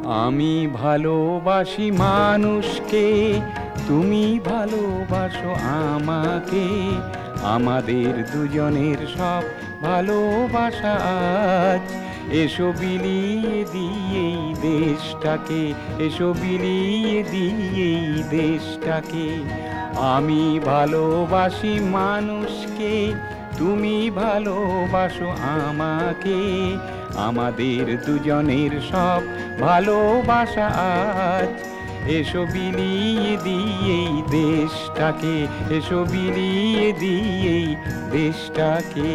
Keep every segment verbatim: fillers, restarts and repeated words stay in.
আমি ভালোবাসি মানুষকে, তুমি ভালোবাসো আমাকে। আমাদের দুজনের সব ভালোবাসা আজ এসো বিলিয়ে দিয়েই দেশটাকে, এসো বিলিয়ে দিয়েই দেশটাকে। আমি ভালোবাসি মানুষকে, তুমি ভালোবাসো আমাকে। আমাদের দুজনের সব ভালোবাসা আজ এসো বিলিয়ে দিয়েই দেশটাকে, এসো বিলিয়ে দিয়েই দেশটাকে।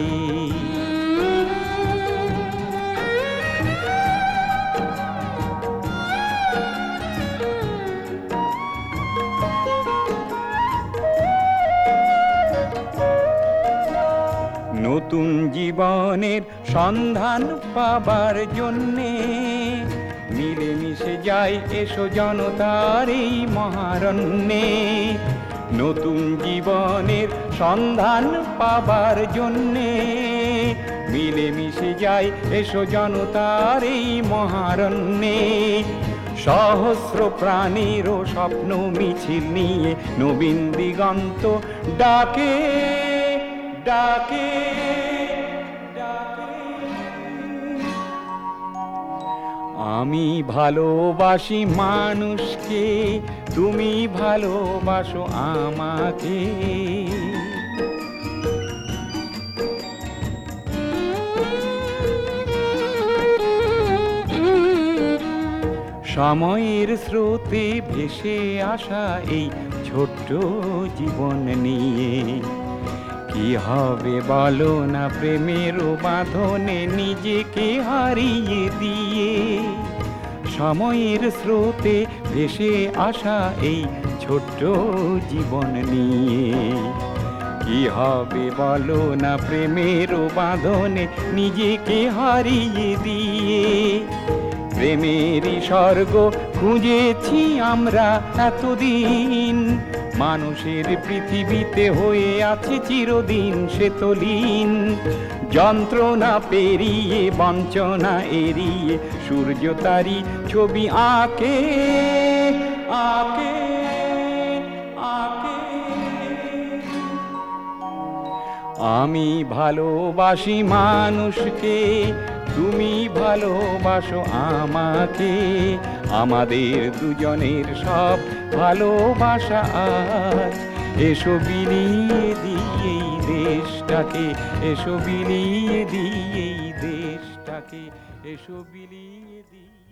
নতুন জীবনের সন্ধান পাবার জন্যে মিলেমিশে যাই এসো জনতার এই মহারণ্যে। নতুন জীবনের সন্ধান পাবার জন্যে মিলেমিশে যাই এসো জনতার এই মহারণ্যে। সহস্র প্রাণীরও স্বপ্ন মিছিল নিয়ে নবীন দিগন্ত ডাকে ডাকে ডাকে। আমি ভালোবাসি মানুষকে, তুমি ভালোবাসো আমাকে। সময়ের স্রোতে ভেসে আসা এই ছোট্ট জীবন নিয়ে কি হবে বলো না প্রেমের বাঁধনে নিজেকে হারিয়ে দিয়ে। সময়ের স্রোতে ভেসে আসা এই ছোট্ট জীবন নিয়ে কি হবে বলো না প্রেমের বাঁধনে নিজেকে হারিয়ে দিয়ে। প্রেমেরই স্বর্গ খুঁজেছি আমরা এতদিন, মানুষের পৃথিবীতে হয়ে আছে চিরদিন সে তলীন। যন্ত্রণা পেরিয়ে বঞ্চনা এড়িয়ে সূর্য তারি ছবি আঁকে আঁকে আঁকে। আমি ভালোবাসি মানুষকে, তুমি ভালোবাসো আমাকে। আমাদের দুজনের সব ভালোবাসা আজ এসো বিলিয়ে দিয়েই দেশটাকে, এসো বিলিয়ে দিয়েই দেশটাকে, এসো বিলিয়ে দিই।